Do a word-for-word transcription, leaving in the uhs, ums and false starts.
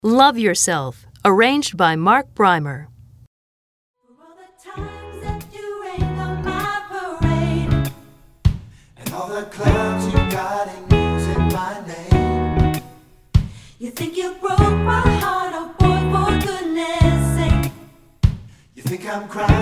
Love Yourself, arranged by Mark Brymer. For all the times that you rain on my parade, and all the clowns you got in using my name. You think you broke my heart, oh boy, for goodness sake. You think I'm crying